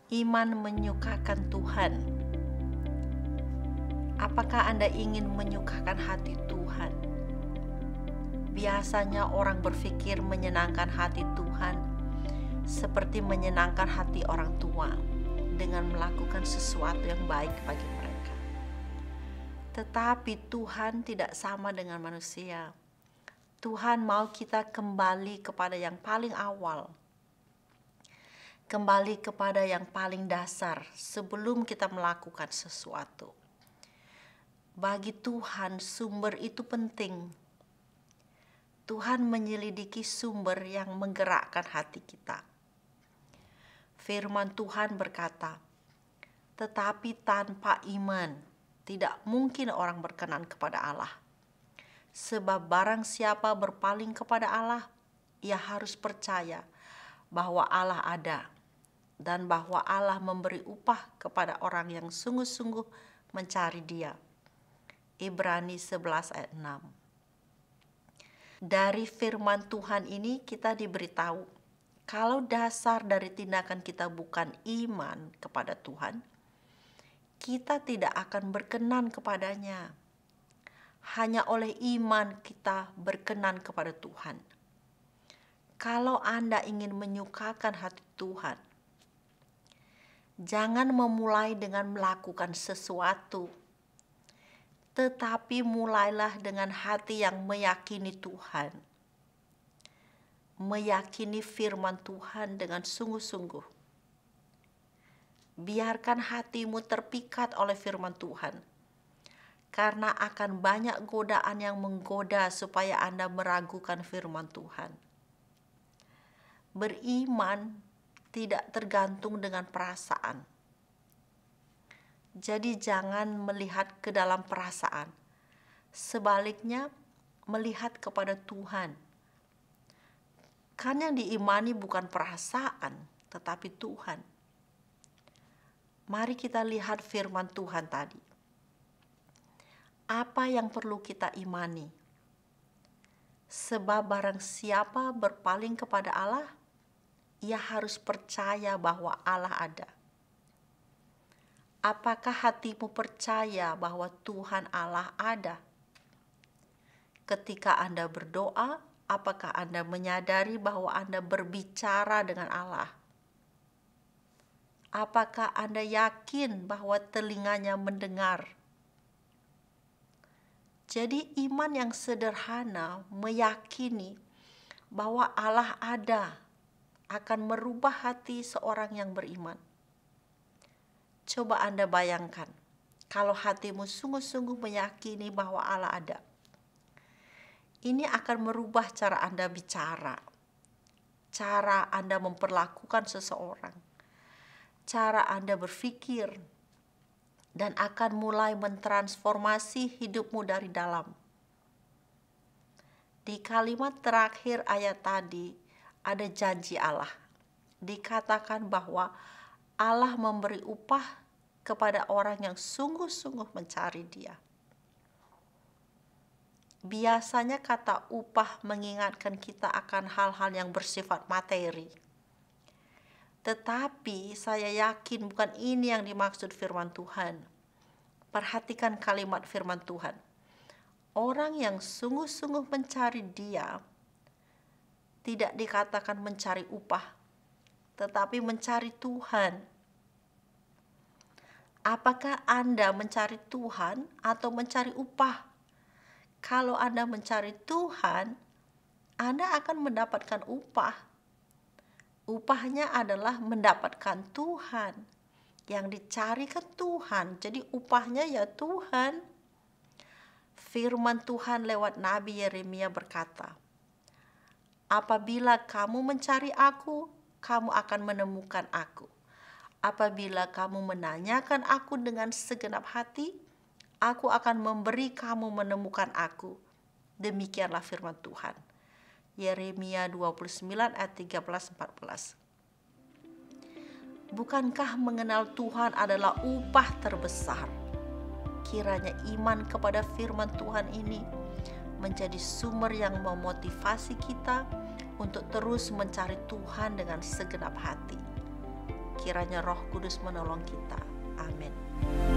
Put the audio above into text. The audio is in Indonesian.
Iman menyukakan Tuhan. Apakah Anda ingin menyukakan hati Tuhan? Biasanya orang berpikir menyenangkan hati Tuhan seperti menyenangkan hati orang tua dengan melakukan sesuatu yang baik bagi mereka. Tetapi Tuhan tidak sama dengan manusia. Tuhan mau kita kembali kepada yang paling awal, kembali kepada yang paling dasar sebelum kita melakukan sesuatu. Bagi Tuhan, sumber itu penting. Tuhan menyelidiki sumber yang menggerakkan hati kita. Firman Tuhan berkata, "Tetapi tanpa iman, tidak mungkin orang berkenan kepada Allah. Sebab barang siapa berpaling kepada Allah, ia harus percaya bahwa Allah ada, dan bahwa Allah memberi upah kepada orang yang sungguh-sungguh mencari Dia." Ibrani 11 ayat 6. Dari firman Tuhan ini kita diberitahu, kalau dasar dari tindakan kita bukan iman kepada Tuhan, kita tidak akan berkenan kepadanya. Hanya oleh iman kita berkenan kepada Tuhan. Kalau Anda ingin menyukakan hati Tuhan, jangan memulai dengan melakukan sesuatu, tetapi mulailah dengan hati yang meyakini Tuhan, meyakini firman Tuhan dengan sungguh-sungguh. Biarkan hatimu terpikat oleh firman Tuhan, karena akan banyak godaan yang menggoda supaya Anda meragukan firman Tuhan. Beriman tidak tergantung dengan perasaan. Jadi jangan melihat ke dalam perasaan. Sebaliknya, melihat kepada Tuhan. Kan yang diimani bukan perasaan, tetapi Tuhan. Mari kita lihat firman Tuhan tadi. Apa yang perlu kita imani? Sebab barang siapa berpaling kepada Allah, ia harus percaya bahwa Allah ada. Apakah hatimu percaya bahwa Tuhan Allah ada? Ketika Anda berdoa, apakah Anda menyadari bahwa Anda berbicara dengan Allah? Apakah Anda yakin bahwa telinganya mendengar? Jadi iman yang sederhana meyakini bahwa Allah ada akan merubah hati seorang yang beriman. Coba Anda bayangkan, kalau hatimu sungguh-sungguh meyakini bahwa Allah ada. Ini akan merubah cara Anda bicara, cara Anda memperlakukan seseorang, cara Anda berpikir, dan akan mulai mentransformasi hidupmu dari dalam. Di kalimat terakhir ayat tadi ada janji Allah. Dikatakan bahwa Allah memberi upah kepada orang yang sungguh-sungguh mencari Dia. Biasanya kata upah mengingatkan kita akan hal-hal yang bersifat materi. Tetapi saya yakin bukan ini yang dimaksud firman Tuhan. Perhatikan kalimat firman Tuhan. Orang yang sungguh-sungguh mencari Dia tidak dikatakan mencari upah, tetapi mencari Tuhan. Apakah Anda mencari Tuhan atau mencari upah? Kalau Anda mencari Tuhan, Anda akan mendapatkan upah. Upahnya adalah mendapatkan Tuhan. Yang dicarikan Tuhan, jadi upahnya ya Tuhan. Firman Tuhan lewat Nabi Yeremia berkata, "Apabila kamu mencari Aku, kamu akan menemukan Aku. Apabila kamu menanyakan Aku dengan segenap hati, Aku akan memberi kamu menemukan Aku." Demikianlah firman Tuhan. Yeremia 29 ayat 13-14. Bukankah mengenal Tuhan adalah upah terbesar? Kiranya iman kepada firman Tuhan ini menjadi sumber yang memotivasi kita untuk terus mencari Tuhan dengan segenap hati. Kiranya Roh Kudus menolong kita. Amin.